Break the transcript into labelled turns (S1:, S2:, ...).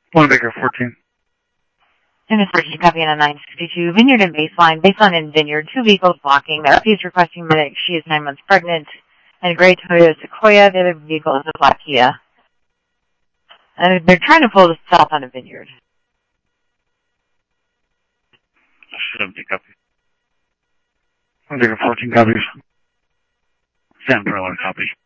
S1: One Baker 14.
S2: Dennis Bridges, copy on a 962. Vineyard and Baseline and Vineyard. 2 vehicles blocking. The RP is requesting medic. She is 9 months pregnant. And a gray Toyota Sequoia. The other vehicle is a black Kia. And they're trying to pull this south on a Vineyard.
S1: 70 copy. One Baker 14 copies. Sam Perlin copy.